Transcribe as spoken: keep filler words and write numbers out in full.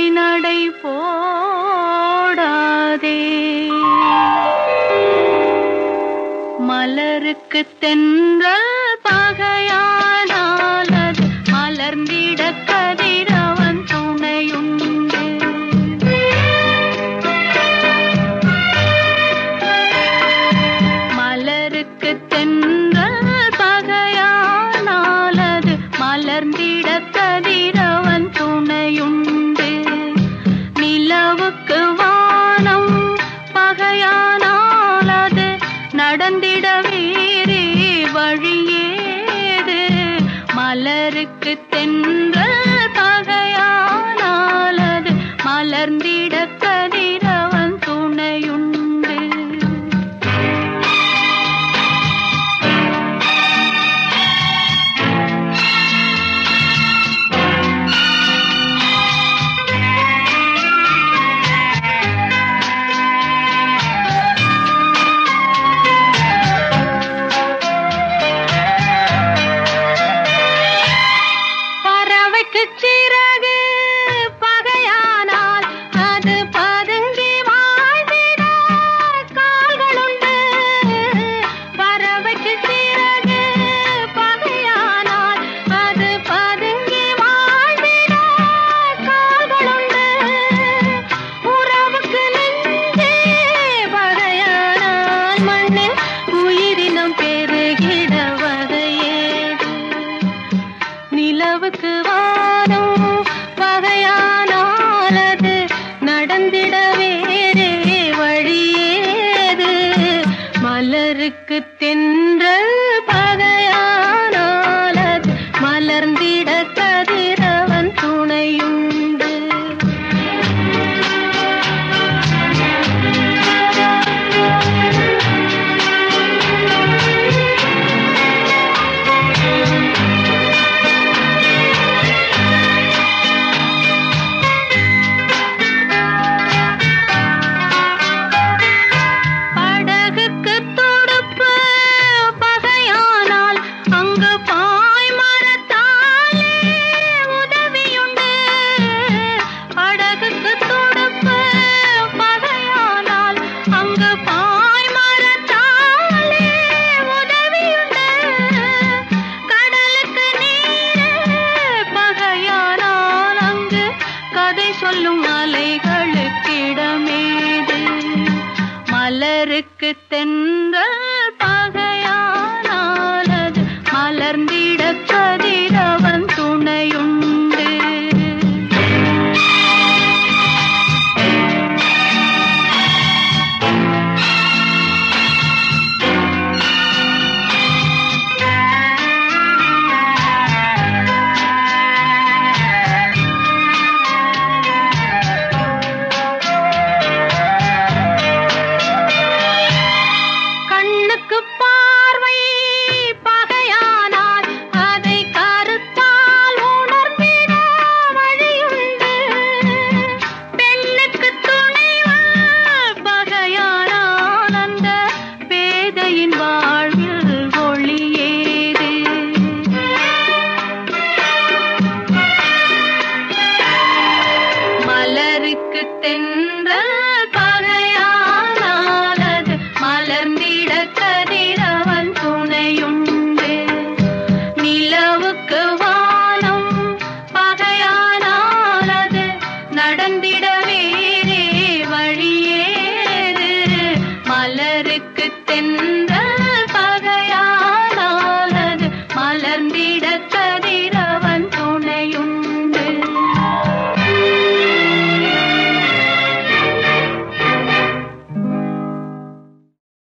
இல்லை நடை போடாதே. மலருக்கு தென்றல் பகையானால் அது மலர்ந்திட கதிரவன் துணையுண்டு. மலருக்கு தென்றல் பகையானால் அது மலர்ந்திட கதிரவன் துணையுண்டு. நிலவுக்கு வானம் பகையானால் அது நடந்திட வேறே வழியேது. மலருக்கு தென்றல் பகையானால் அது மலர்ந்திட கதிரவன் துணையுண்டு. சிறகு பகையானால் அது பதுங்கி வாழ்ந்திட கால்களுண்டு. பறவைக்கு சிறகு பகையானால் அது பதுங்கி வாழ்ந்திட கால்களுண்டு. உறவுக்கு நெஞ்சே பகையானால் மண்ணில் உயிரினம் பெருகிட வகையேது. நிலவுக்கு வா